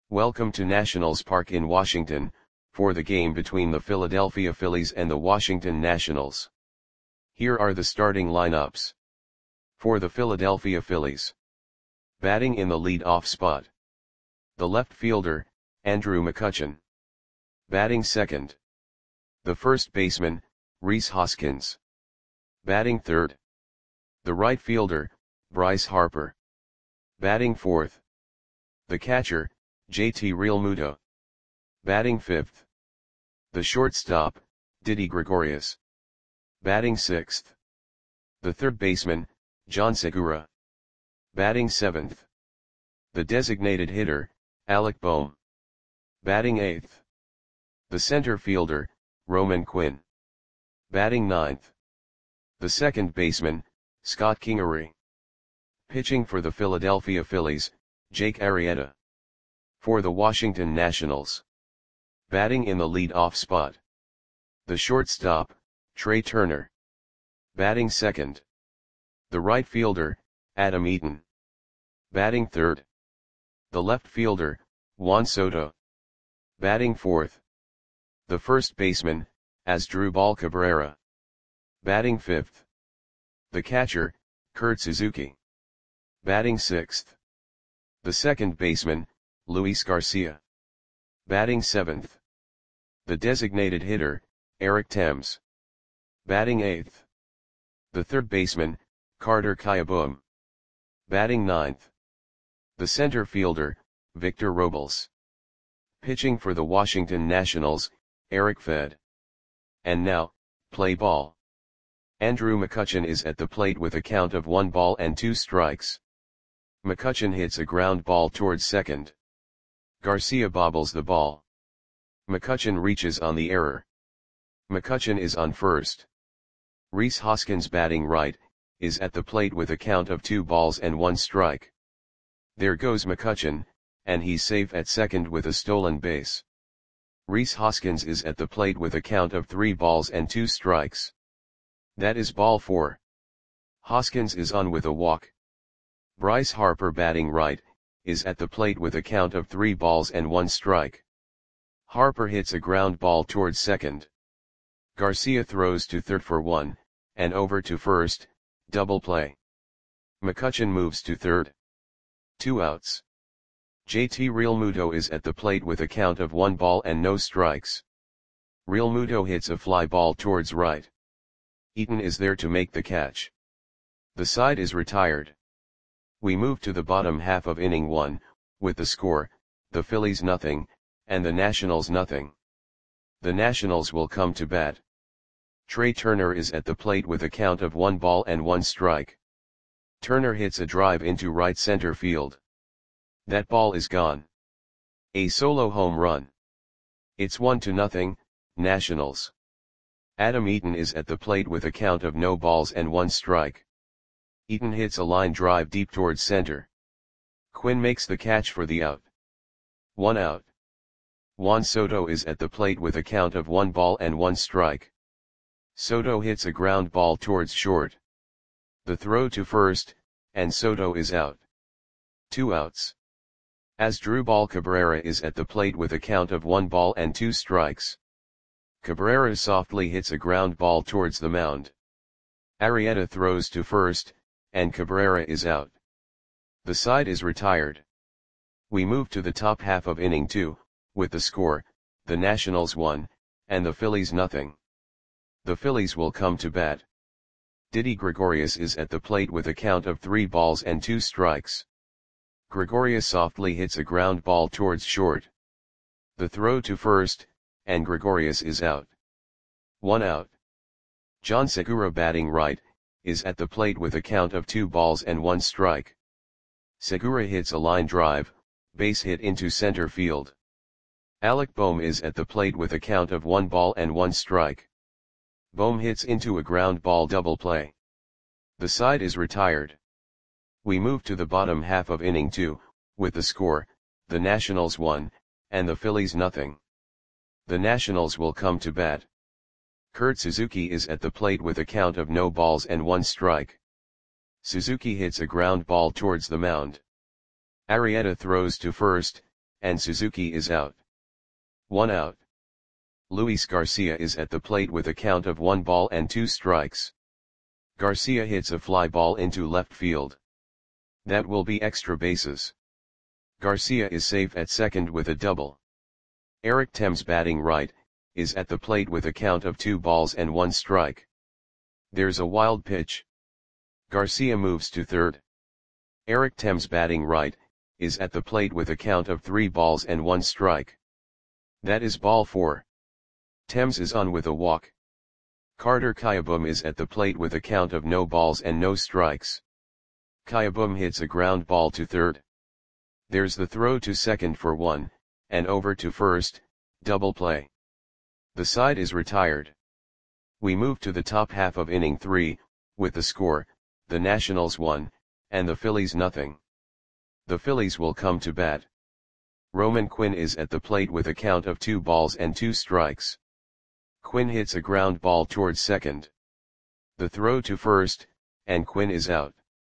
Welcome to Nationals Park in Washington, for the game between the Philadelphia Phillies and the Washington Nationals. Here are the starting lineups. For the Philadelphia Phillies. Batting in the lead-off spot. The left fielder, Andrew McCutchen. Batting second. The first baseman, Rhys Hoskins. Batting third. The right fielder, Bryce Harper. Batting fourth. The catcher, JT Realmuto. Batting fifth. The shortstop, Didi Gregorius. Batting sixth. The third baseman, John Segura. Batting seventh. The designated hitter, Alec Bohm. Batting eighth. The center fielder, Roman Quinn. Batting ninth. The second baseman, Scott Kingery. Pitching for the Philadelphia Phillies, Jake Arrieta. For the Washington Nationals. Batting in the lead-off spot. The shortstop, Trey Turner. Batting second. The right fielder, Adam Eaton. Batting third. The left fielder, Juan Soto. Batting fourth. The first baseman, Asdrubal Cabrera. Batting fifth. The catcher, Kurt Suzuki. Batting sixth. The second baseman, Luis Garcia. Batting seventh. The designated hitter, Eric Thames. Batting eighth. The third baseman, Carter Kieboom. Batting ninth. The center fielder, Victor Robles. Pitching for the Washington Nationals, Eric Fed. And now, play ball. Andrew McCutchen is at the plate with a count of 1 ball and 2 strikes. McCutchen hits a ground ball towards second. Garcia bobbles the ball. McCutchen reaches on the error. McCutchen is on first. Rhys Hoskins, batting right, is at the plate with a count of 2 balls and 1 strike. There goes McCutchen, and he's safe at second with a stolen base. Rhys Hoskins is at the plate with a count of 3 balls and 2 strikes. That is ball 4. Hoskins is on with a walk. Bryce Harper, batting right, is at the plate with a count of 3 balls and 1 strike. Harper hits a ground ball towards second. Garcia throws to third for 1, and over to first, double play. McCutchen moves to third. 2 outs. JT Realmuto is at the plate with a count of 1 ball and no strikes. Realmuto hits a fly ball towards right. Eaton is there to make the catch. The side is retired. We move to the bottom half of inning 1, with the score, the Phillies nothing, and the Nationals nothing. The Nationals will come to bat. Trey Turner is at the plate with a count of 1 ball and 1 strike. Turner hits a drive into right center field. That ball is gone. A solo home run. It's 1-0, Nationals. Adam Eaton is at the plate with a count of no balls and 1 strike. Eaton hits a line drive deep towards center. Quinn makes the catch for the out. 1 out. Juan Soto is at the plate with a count of 1 ball and 1 strike. Soto hits a ground ball towards short. The throw to first, and Soto is out. 2 outs. Asdrubal Cabrera is at the plate with a count of 1 ball and 2 strikes. Cabrera softly hits a ground ball towards the mound. Arrieta throws to first, and Cabrera is out. The side is retired. We move to the top half of inning 2, with the score, the Nationals 1, and the Phillies nothing. The Phillies will come to bat. Didi Gregorius is at the plate with a count of 3 balls and 2 strikes. Gregorius softly hits a ground ball towards short. The throw to first, and Gregorius is out. 1 out. John Segura, batting right, is at the plate with a count of 2 balls and 1 strike. Segura hits a line drive, base hit into center field. Alec Bohm is at the plate with a count of 1 ball and 1 strike. Bohm hits into a ground ball double play. The side is retired. We move to the bottom half of inning 2, with the score, the Nationals 1, and the Phillies nothing. The Nationals will come to bat. Kurt Suzuki is at the plate with a count of no balls and 1 strike. Suzuki hits a ground ball towards the mound. Arrieta throws to first, and Suzuki is out. 1 out. Luis Garcia is at the plate with a count of 1 ball and 2 strikes. Garcia hits a fly ball into left field. That will be extra bases. Garcia is safe at second with a double. Eric Thames, batting right, is at the plate with a count of 2 balls and 1 strike. There's a wild pitch. Garcia moves to third. Eric Thames, batting right, is at the plate with a count of 3 balls and 1 strike. That is ball 4. Thames is on with a walk. Carter Kieboom is at the plate with a count of no balls and no strikes. Kieboom hits a ground ball to third. There's the throw to second for 1, and over to first, double play. The side is retired. We move to the top half of inning 3, with the score, the Nationals 1, and the Phillies nothing. The Phillies will come to bat. Roman Quinn is at the plate with a count of 2 balls and 2 strikes. Quinn hits a ground ball towards second. The throw to first, and Quinn is out.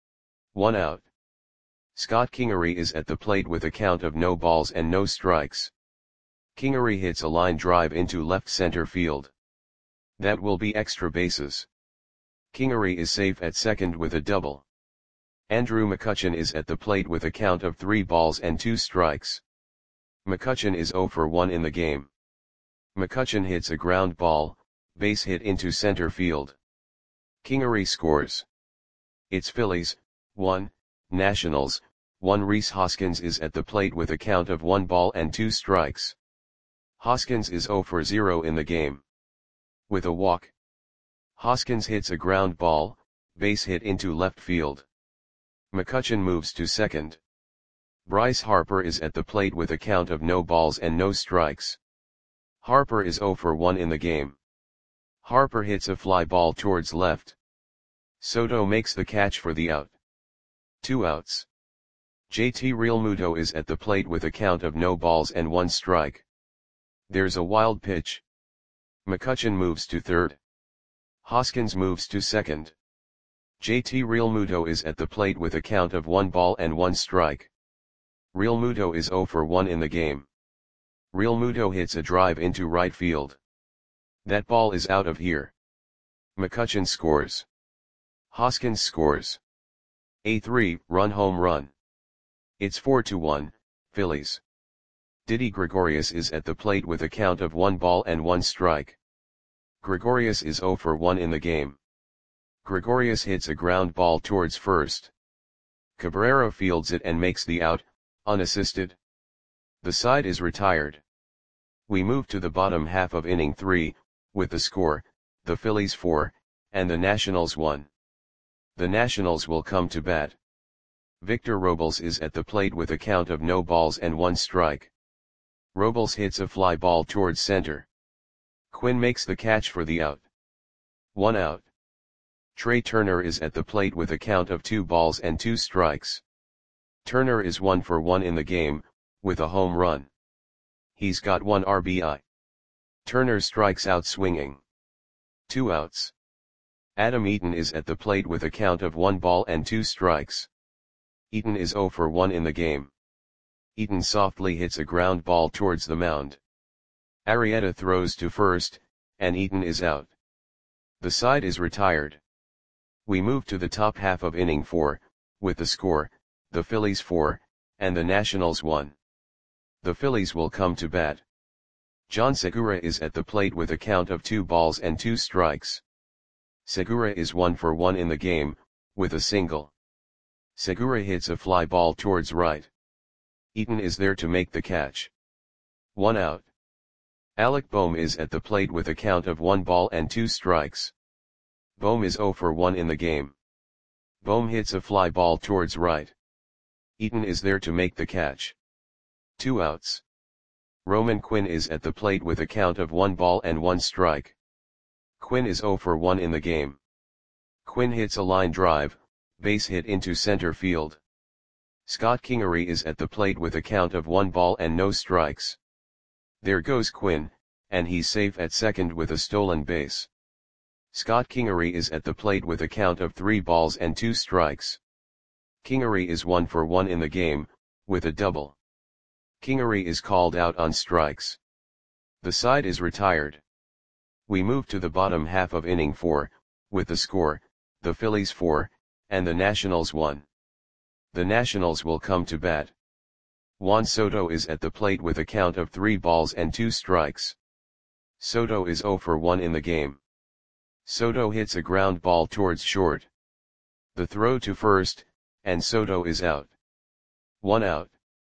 1 out. Scott Kingery is at the plate with a count of no balls and no strikes. Kingery hits a line drive into left center field. That will be extra bases. Kingery is safe at second with a double. Andrew McCutchen is at the plate with a count of 3 balls and 2 strikes. McCutchen is 0 for 1 in the game. McCutchen hits a ground ball, base hit into center field. Kingery scores. It's Phillies, 1, Nationals, 1. Rhys Hoskins is at the plate with a count of 1 ball and 2 strikes. Hoskins is 0 for 0 in the game. With a walk. Hoskins hits a ground ball, base hit into left field. McCutchen moves to second. Bryce Harper is at the plate with a count of no balls and no strikes. Harper is 0 for 1 in the game. Harper hits a fly ball towards left. Soto makes the catch for the out. 2 outs. JT Realmuto is at the plate with a count of no balls and 1 strike. There's a wild pitch. McCutchen moves to third. Hoskins moves to second. JT Realmuto is at the plate with a count of 1 ball and 1 strike. Realmuto is 0 for 1 in the game. Realmuto hits a drive into right field. That ball is out of here. McCutchen scores. Hoskins scores. A 3-run home run. It's 4-1, Phillies. Didi Gregorius is at the plate with a count of 1 ball and 1 strike. Gregorius is 0 for 1 in the game. Gregorius hits a ground ball towards first. Cabrera fields it and makes the out, unassisted. The side is retired. We move to the bottom half of inning 3, with the score, the Phillies 4, and the Nationals 1. The Nationals will come to bat. Victor Robles is at the plate with a count of no balls and 1 strike. Robles hits a fly ball towards center. Quinn makes the catch for the out. 1 out. Trey Turner is at the plate with a count of 2 balls and 2 strikes. Turner is 1 for 1 in the game, with a home run. He's got 1 RBI. Turner strikes out swinging. 2 outs. Adam Eaton is at the plate with a count of 1 ball and 2 strikes. Eaton is 0 for 1 in the game. Eaton softly hits a ground ball towards the mound. Arrieta throws to first, and Eaton is out. The side is retired. We move to the top half of inning 4, with the score, the Phillies 4, and the Nationals 1. The Phillies will come to bat. John Segura is at the plate with a count of 2 balls and 2 strikes. Segura is 1 for 1 in the game, with a single. Segura hits a fly ball towards right. Eaton is there to make the catch. 1 out. Alec Bohm is at the plate with a count of 1 ball and 2 strikes. Bohm is 0 for 1 in the game. Bohm hits a fly ball towards right. Eaton is there to make the catch. 2 outs. Roman Quinn is at the plate with a count of 1 ball and 1 strike. Quinn is 0 for 1 in the game. Quinn hits a line drive, base hit into center field. Scott Kingery is at the plate with a count of 1 ball and no strikes. There goes Quinn, and he's safe at second with a stolen base. Scott Kingery is at the plate with a count of 3 balls and 2 strikes. Kingery is 1 for 1 in the game, with a double. Kingery is called out on strikes. The side is retired. We move to the bottom half of inning 4, with the score, the Phillies 4, and the Nationals 1. The Nationals will come to bat. Juan Soto is at the plate with a count of 3 balls and 2 strikes. Soto is 0 for 1 in the game. Soto hits a ground ball towards short. The throw to first, and Soto is out. 1 out.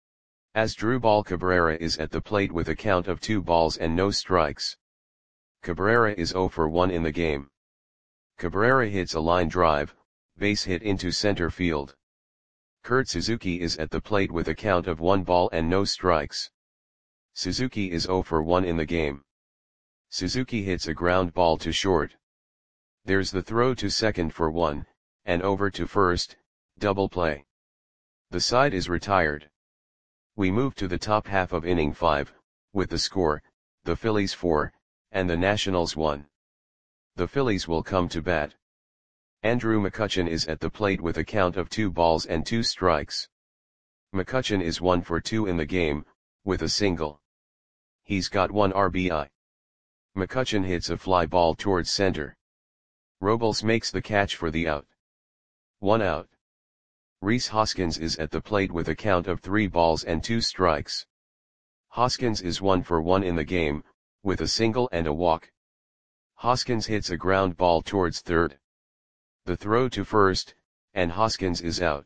Asdrubal Cabrera is at the plate with a count of 2 balls and no strikes. Cabrera is 0 for 1 in the game. Cabrera hits a line drive, base hit into center field. Kurt Suzuki is at the plate with a count of 1 ball and no strikes. Suzuki is 0 for 1 in the game. Suzuki hits a ground ball to short. There's the throw to second for 1, and over to first, double play. The side is retired. We move to the top half of inning 5, with the score, the Phillies 4, and the Nationals 1. The Phillies will come to bat. Andrew McCutchen is at the plate with a count of 2 balls and 2 strikes. McCutchen is 1 for 2 in the game, with a single. He's got 1 RBI. McCutchen hits a fly ball towards center. Robles makes the catch for the out. 1 out. Rhys Hoskins is at the plate with a count of 3 balls and 2 strikes. Hoskins is 1 for 1 in the game, with a single and a walk. Hoskins hits a ground ball towards third. The throw to first, and Hoskins is out.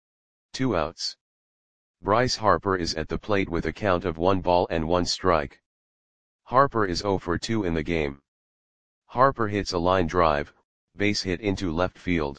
2 outs. Bryce Harper is at the plate with a count of 1 ball and 1 strike. Harper is 0 for 2 in the game. Harper hits a line drive, base hit into left field.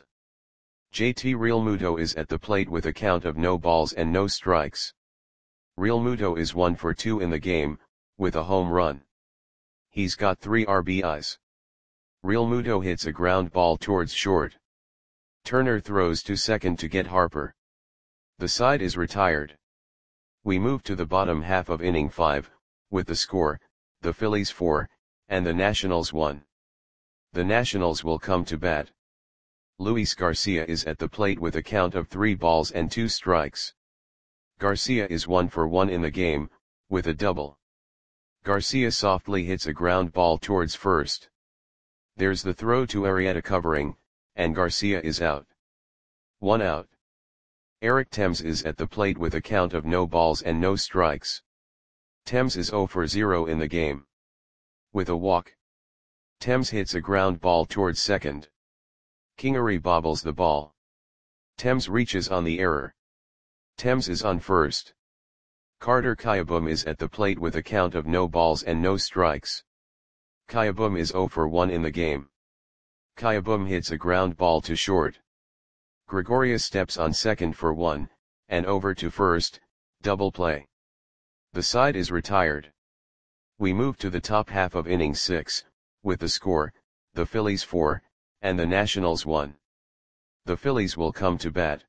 JT Realmuto is at the plate with a count of no balls and no strikes. Realmuto is 1 for 2 in the game, with a home run. He's got 3 RBIs. Realmuto hits a ground ball towards short. Turner throws to second to get Harper. The side is retired. We move to the bottom half of inning 5, with the score, the Phillies 4, and the Nationals 1. The Nationals will come to bat. Luis Garcia is at the plate with a count of 3 balls and 2 strikes. Garcia is 1 for 1 in the game, with a double. Garcia softly hits a ground ball towards first. There's the throw to Arrieta covering, and Garcia is out. 1 out. Eric Thames is at the plate with a count of no balls and no strikes. Thames is 0 for 0 in the game. With a walk. Thames hits a ground ball towards second. Kingery bobbles the ball. Thames reaches on the error. Thames is on first. Carter Kieboom is at the plate with a count of no balls and no strikes. Kieboom is 0 for 1 in the game. Kieboom hits a ground ball to short. Gregorius steps on second for 1, and over to first, double play. The side is retired. We move to the top half of inning 6, with the score, the Phillies 4, and the Nationals 1. The Phillies will come to bat.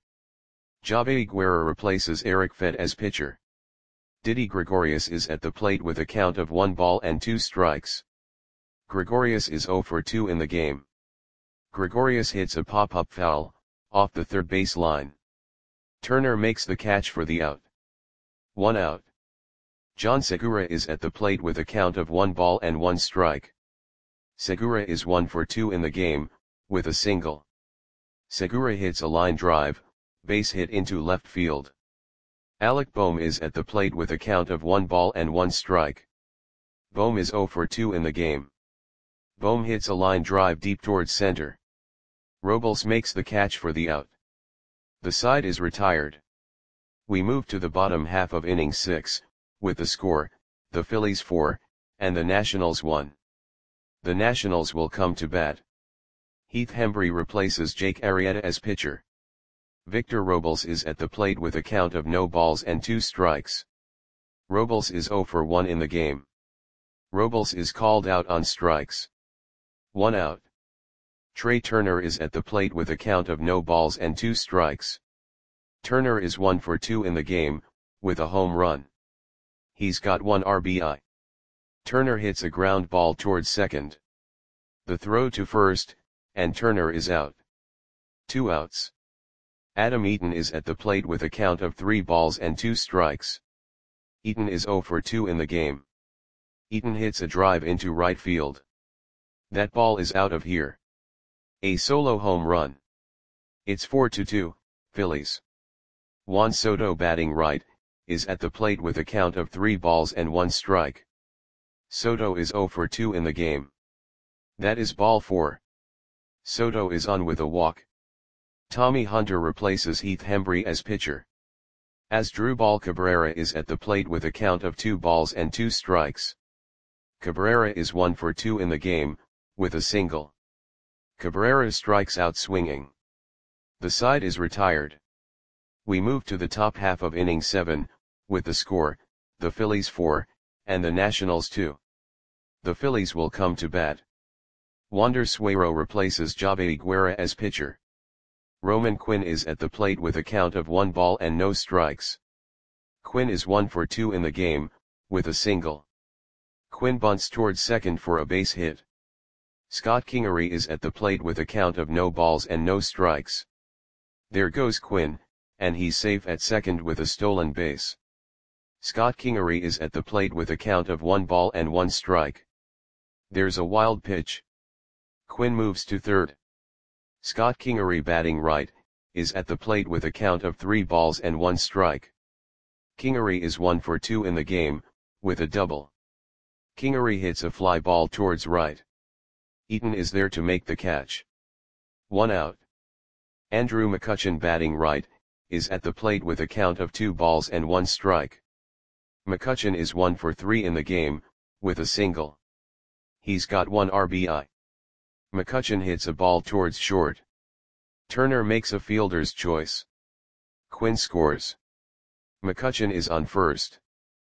Javi Guerra replaces Eric Fed as pitcher. Didi Gregorius is at the plate with a count of 1 ball and 2 strikes. Gregorius is 0 for 2 in the game. Gregorius hits a pop-up foul, off the third base line. Turner makes the catch for the out. 1 out. John Segura is at the plate with a count of 1 ball and 1 strike. Segura is 1 for 2 in the game, with a single. Segura hits a line drive, base hit into left field. Alec Bohm is at the plate with a count of 1 ball and 1 strike. Bohm is 0 for 2 in the game. Bohm hits a line drive deep towards center. Robles makes the catch for the out. The side is retired. We move to the bottom half of inning 6, with the score, the Phillies 4, and the Nationals 1. The Nationals will come to bat. Heath Hembree replaces Jake Arrieta as pitcher. Victor Robles is at the plate with a count of no balls and 2 strikes. Robles is 0 for 1 in the game. Robles is called out on strikes. 1 out. Trey Turner is at the plate with a count of no balls and 2 strikes. Turner is 1 for 2 in the game, with a home run. He's got 1 RBI. Turner hits a ground ball towards second. The throw to first, and Turner is out. 2 outs. Adam Eaton is at the plate with a count of 3 balls and 2 strikes. Eaton is 0 for 2 in the game. Eaton hits a drive into right field. That ball is out of here. A solo home run. It's 4-2, Phillies. Juan Soto batting right, is at the plate with a count of 3 balls and 1 strike. Soto is 0 for 2 in the game. That is ball 4. Soto is on with a walk. Tommy Hunter replaces Heath Hembree as pitcher. Asdrubal Cabrera is at the plate with a count of 2 balls and 2 strikes. Cabrera is 1 for 2 in the game, with a single. Cabrera strikes out swinging. The side is retired. We move to the top half of inning 7, with the score, the Phillies 4, and the Nationals 2. The Phillies will come to bat. Wander Suero replaces Javi Guerra as pitcher. Roman Quinn is at the plate with a count of 1 ball and no strikes. Quinn is 1 for 2 in the game, with a single. Quinn bunts towards second for a base hit. Scott Kingery is at the plate with a count of no balls and no strikes. There goes Quinn, and he's safe at second with a stolen base. Scott Kingery is at the plate with a count of 1 ball and 1 strike. There's a wild pitch. Quinn moves to third. Scott Kingery batting right, is at the plate with a count of 3 balls and 1 strike. Kingery is 1 for 2 in the game, with a double. Kingery hits a fly ball towards right. Eaton is there to make the catch. 1 out. Andrew McCutchen batting right, is at the plate with a count of 2 balls and 1 strike. McCutchen is 1 for 3 in the game, with a single. He's got 1 RBI. McCutchen hits a ball towards short. Turner makes a fielder's choice. Quinn scores. McCutchen is on first.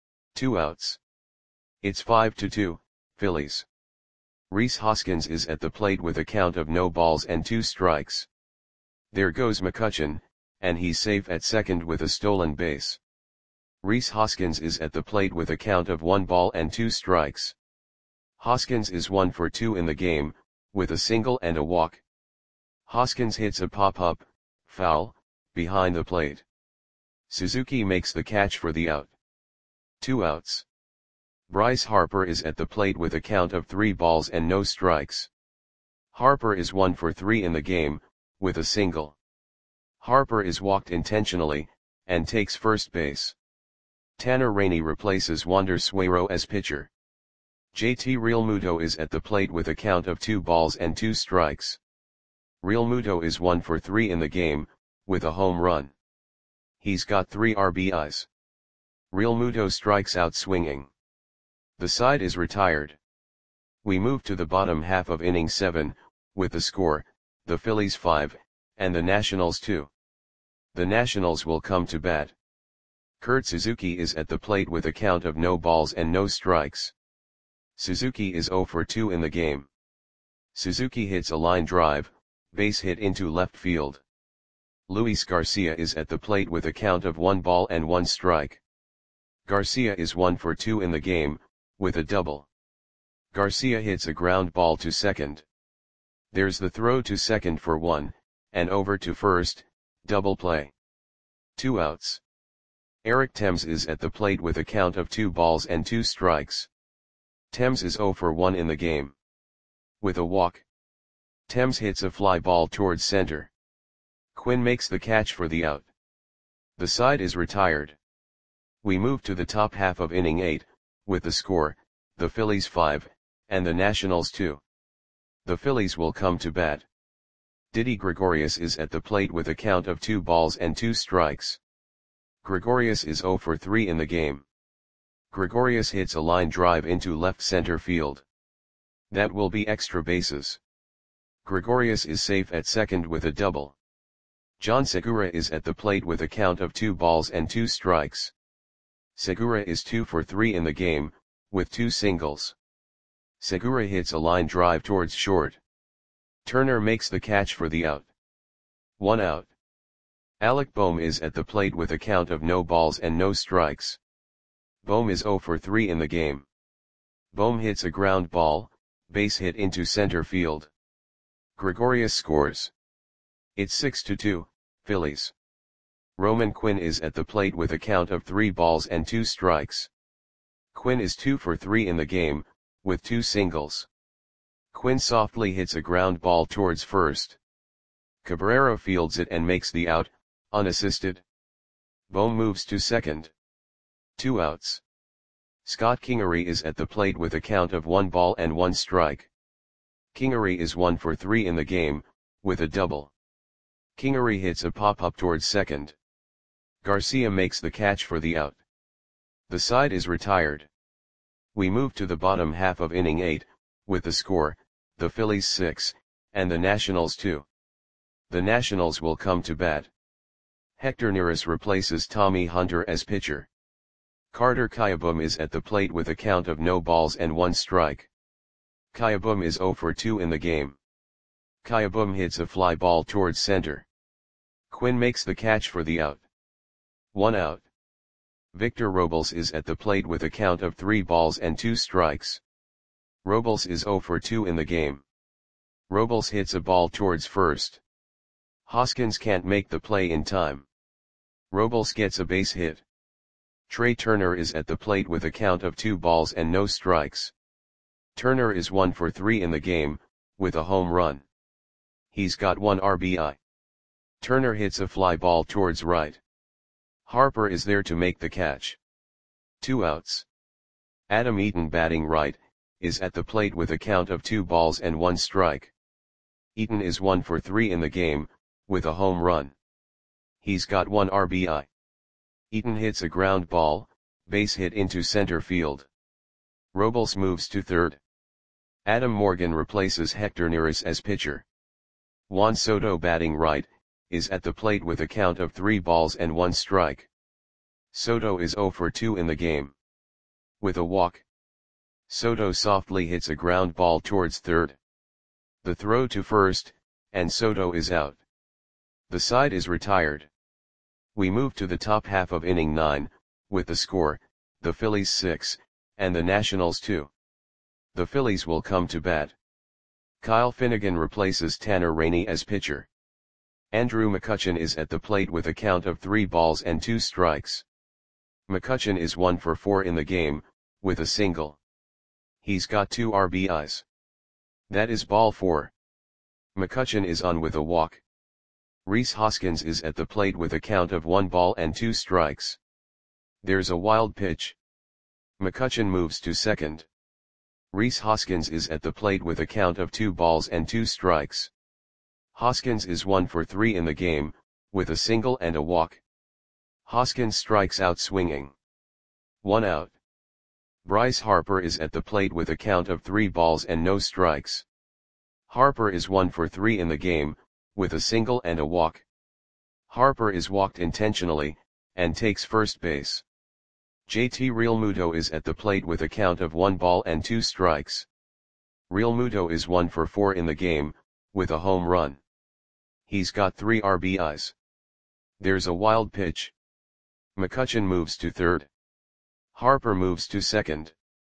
2 outs. It's 5-2, Phillies. Rhys Hoskins is at the plate with a count of no balls and 2 strikes. There goes McCutchen, and he's safe at second with a stolen base. Rhys Hoskins is at the plate with a count of 1 ball and 2 strikes. Hoskins is 1 for 2 in the game, with a single and a walk. Hoskins hits a pop-up, foul, behind the plate. Suzuki makes the catch for the out. 2 outs. Bryce Harper is at the plate with a count of 3 balls and no strikes. Harper is 1 for 3 in the game, with a single. Harper is walked intentionally, and takes first base. Tanner Rainey replaces Wander Suero as pitcher. JT Realmuto is at the plate with a count of 2 balls and 2 strikes. Realmuto is 1 for 3 in the game, with a home run. He's got 3 RBIs. Realmuto strikes out swinging. The side is retired. We move to the bottom half of inning 7, with the score, the Phillies 5, and the Nationals 2. The Nationals will come to bat. Kurt Suzuki is at the plate with a count of no balls and no strikes. Suzuki is 0 for 2 in the game. Suzuki hits a line drive, base hit into left field. Luis Garcia is at the plate with a count of 1 ball and 1 strike. Garcia is 1 for 2 in the game, with a double. Garcia hits a ground ball to second. There's the throw to second for 1, and over to first, double play. 2 outs. Eric Thames is at the plate with a count of 2 balls and 2 strikes. Thames is 0 for 1 in the game. With a walk. Thames hits a fly ball towards center. Quinn makes the catch for the out. The side is retired. We move to the top half of inning 8, with the score, the Phillies 5, and the Nationals 2. The Phillies will come to bat. Didi Gregorius is at the plate with a count of 2 balls and 2 strikes. Gregorius is 0 for 3 in the game. Gregorius hits a line drive into left center field. That will be extra bases. Gregorius is safe at second with a double. John Segura is at the plate with a count of 2 balls and 2 strikes. Segura is 2 for 3 in the game, with 2 singles. Segura hits a line drive towards short. Turner makes the catch for the out. 1 out. Alec Bohm is at the plate with a count of no balls and no strikes. Bohm is 0 for 3 in the game. Bohm hits a ground ball, base hit into center field. Gregorius scores. It's 6-2, Phillies. Roman Quinn is at the plate with a count of 3 balls and 2 strikes. Quinn is 2 for 3 in the game, with 2 singles. Quinn softly hits a ground ball towards first. Cabrera fields it and makes the out, unassisted. Bohm moves to second. 2 outs. Scott Kingery is at the plate with a count of 1 ball and 1 strike. Kingery is 1 for 3 in the game, with a double. Kingery hits a pop-up towards second. Garcia makes the catch for the out. The side is retired. We move to the bottom half of inning 8, with the score, the Phillies 6, and the Nationals 2. The Nationals will come to bat. Hector Neris replaces Tommy Hunter as pitcher. Carter Kieboom is at the plate with a count of no balls and 1 strike. Kieboom is 0 for 2 in the game. Kieboom hits a fly ball towards center. Quinn makes the catch for the out. 1 out. Victor Robles is at the plate with a count of 3 balls and 2 strikes. Robles is 0 for 2 in the game. Robles hits a ball towards first. Hoskins can't make the play in time. Robles gets a base hit. Trey Turner is at the plate with a count of 2 balls and no strikes. Turner is 1 for 3 in the game, with a home run. He's got 1 RBI. Turner hits a fly ball towards right. Harper is there to make the catch. 2 outs. Adam Eaton, batting right, is at the plate with a count of 2 balls and 1 strike. Eaton is 1 for 3 in the game, with a home run. He's got 1 RBI. Eaton hits a ground ball, base hit into center field. Robles moves to third. Adam Morgan replaces Hector Neris as pitcher. Juan Soto, batting right, is at the plate with a count of 3 balls and 1 strike. Soto is 0 for 2 in the game. With a walk, Soto softly hits a ground ball towards third. The throw to first, and Soto is out. The side is retired. We move to the top half of inning 9, with the score, the Phillies 6, and the Nationals 2. The Phillies will come to bat. Kyle Finnegan replaces Tanner Rainey as pitcher. Andrew McCutchen is at the plate with a count of 3 balls and 2 strikes. McCutchen is 1 for 4 in the game, with a single. He's got 2 RBIs. That is ball 4. McCutchen is on with a walk. Rhys Hoskins is at the plate with a count of 1 ball and 2 strikes. There's a wild pitch. McCutchen moves to second. Rhys Hoskins is at the plate with a count of 2 balls and 2 strikes. Hoskins is 1 for 3 in the game, with a single and a walk. Hoskins strikes out swinging. 1 out. Bryce Harper is at the plate with a count of 3 balls and no strikes. Harper is 1 for 3 in the game, with a single and a walk. Harper is walked intentionally, and takes first base. JT Realmuto is at the plate with a count of 1 ball and 2 strikes. Realmuto is 1 for 4 in the game, with a home run. He's got 3 RBIs. There's a wild pitch. McCutchen moves to third. Harper moves to second.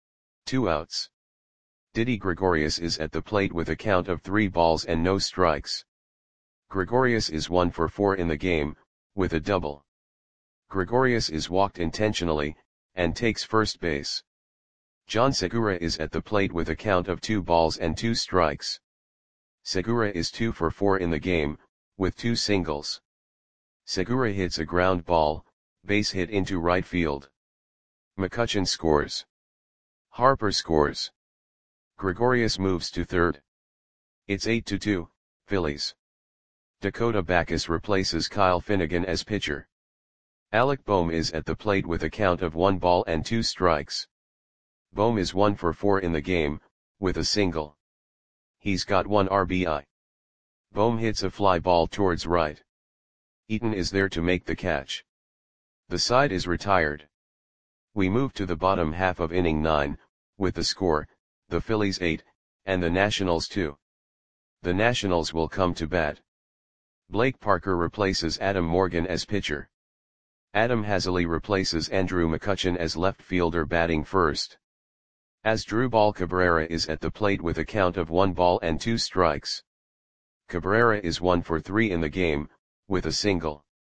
2 outs. Didi Gregorius is at the plate with a count of 3 balls and no strikes. Gregorius is 1 for 4 in the game, with a double. Gregorius is walked intentionally, and takes first base. John Segura is at the plate with a count of 2 balls and 2 strikes. Segura is 2 for 4 in the game, with 2 singles. Segura hits a ground ball, base hit into right field. McCutchen scores. Harper scores. Gregorius moves to third. It's 8-2, Phillies. Dakota Backus replaces Kyle Finnegan as pitcher. Alec Bohm is at the plate with a count of 1 ball and 2 strikes. Bohm is 1 for 4 in the game, with a single. He's got 1 RBI. Bohm hits a fly ball towards right. Eaton is there to make the catch. The side is retired. We move to the bottom half of inning 9, with the score, the Phillies 8, and the Nationals 2. The Nationals will come to bat. Blake Parker replaces Adam Morgan as pitcher. Adam Haseley replaces Andrew McCutchen as left fielder batting first. Asdrubal Cabrera is at the plate with a count of 1 ball and 2 strikes. Cabrera is 1 for 3 in the game, with a single.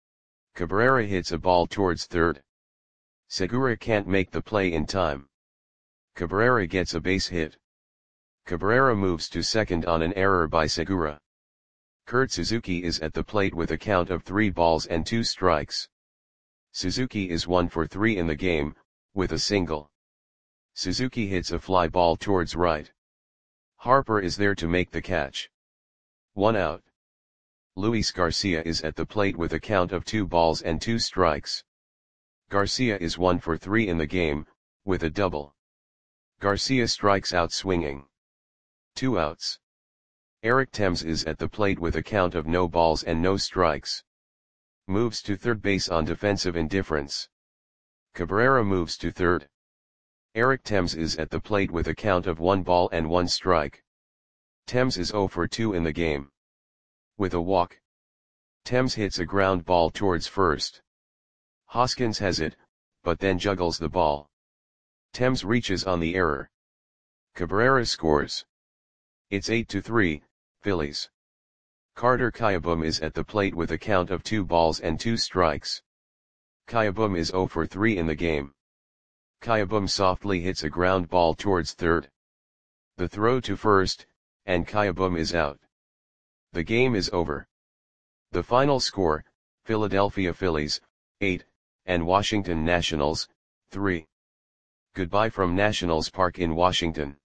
Cabrera hits a ball towards third. Segura can't make the play in time. Cabrera gets a base hit. Cabrera moves to second on an error by Segura. Kurt Suzuki is at the plate with a count of 3 balls and 2 strikes. Suzuki is 1 for 3 in the game, with a single. Suzuki hits a fly ball towards right. Harper is there to make the catch. 1 out. Luis Garcia is at the plate with a count of 2 balls and 2 strikes. Garcia is 1 for 3 in the game, with a double. Garcia strikes out swinging. 2 outs. Eric Thames is at the plate with a count of no balls and no strikes. Moves to third base on defensive indifference. Cabrera moves to third. Eric Thames is at the plate with a count of 1 ball and 1 strike. Thames is 0 for 2 in the game. With a walk. Thames hits a ground ball towards first. Hoskins has it, but then juggles the ball. Thames reaches on the error. Cabrera scores. It's 8-3, Phillies. Carter Kieboom is at the plate with a count of 2 balls and 2 strikes. Kieboom is 0 for 3 in the game. Kieboom softly hits a ground ball towards third. The throw to first, and Kieboom is out. The game is over. The final score, Philadelphia Phillies, 8, and Washington Nationals, 3. Goodbye from Nationals Park in Washington.